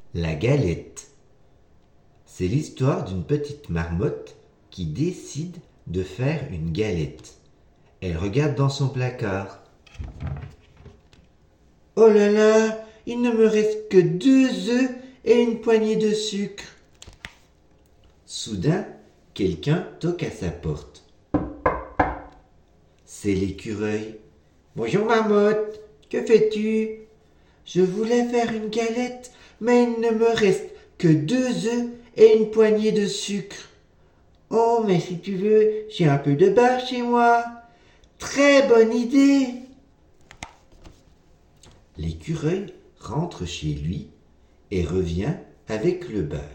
La galette. C'est l'histoire d'une petite marmotte qui décide de faire une galette. Elle regarde dans son placard. Oh là là, il ne me reste que 2 œufs et une poignée de sucre. Soudain, quelqu'un toque à sa porte. C'est l'écureuil. Bonjour marmotte, que fais-tu? Je voulais faire une galette, mais il ne me reste que 2 œufs et une poignée de sucre. Oh, mais si tu veux, j'ai un peu de beurre chez moi. Très bonne idée. L'écureuil rentre chez lui et revient avec le beurre.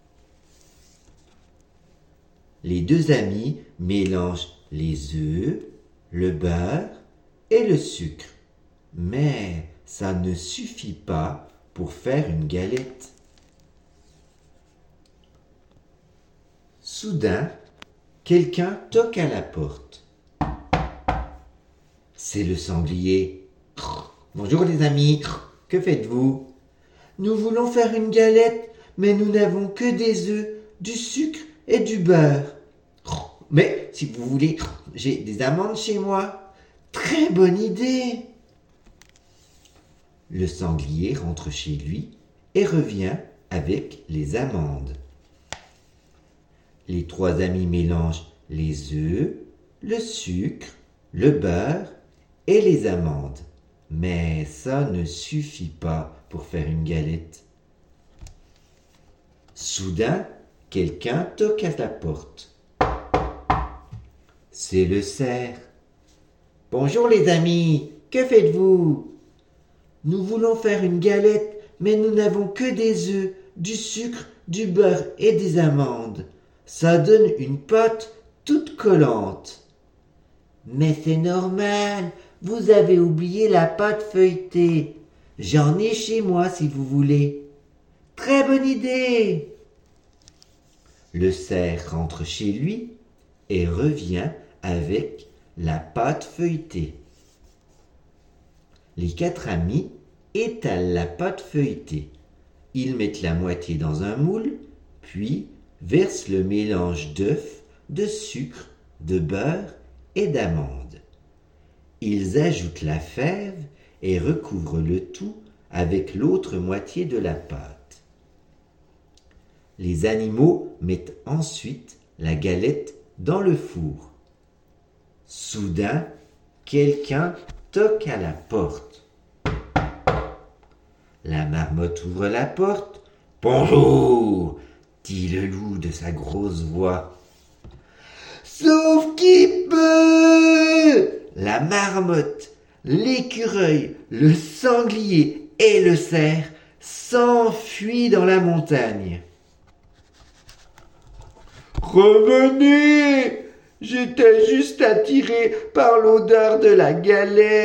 Les deux amis mélangent les œufs, le beurre et le sucre. Mais ça ne suffit pas pour faire une galette. Soudain, quelqu'un toque à la porte. C'est le sanglier. Bonjour les amis, que faites-vous? Nous voulons faire une galette, mais nous n'avons que des œufs, du sucre et du beurre. Mais si vous voulez, j'ai des amandes chez moi. Très bonne idée. Le sanglier rentre chez lui et revient avec les amandes. Les trois amis mélangent les œufs, le sucre, le beurre et les amandes. Mais ça ne suffit pas pour faire une galette. Soudain, quelqu'un toque à la porte. C'est le cerf. Bonjour les amis, que faites-vous? Nous voulons faire une galette, mais nous n'avons que des œufs, du sucre, du beurre et des amandes. Ça donne une pâte toute collante. Mais c'est normal, vous avez oublié la pâte feuilletée. J'en ai chez moi si vous voulez. Très bonne idée. Le cerf rentre chez lui et revient avec la pâte feuilletée. Les 4 amis étalent la pâte feuilletée. Ils mettent la moitié dans un moule, puis versent le mélange d'œufs, de sucre, de beurre et d'amandes. Ils ajoutent la fève et recouvrent le tout avec l'autre moitié de la pâte. Les animaux mettent ensuite la galette dans le four. Soudain, quelqu'un toque à la porte. La marmotte ouvre la porte. « Bonjour !» dit le loup de sa grosse voix. « Sauf qui peut !» La marmotte, l'écureuil, le sanglier et le cerf s'enfuient dans la montagne. « Revenez ! J'étais juste attiré par l'odeur de la galette. »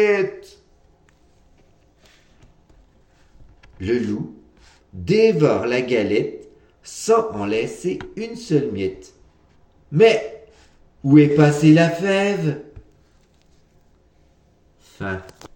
Le loup dévore la galette sans en laisser une seule miette. Mais où est passée la fève? Fin.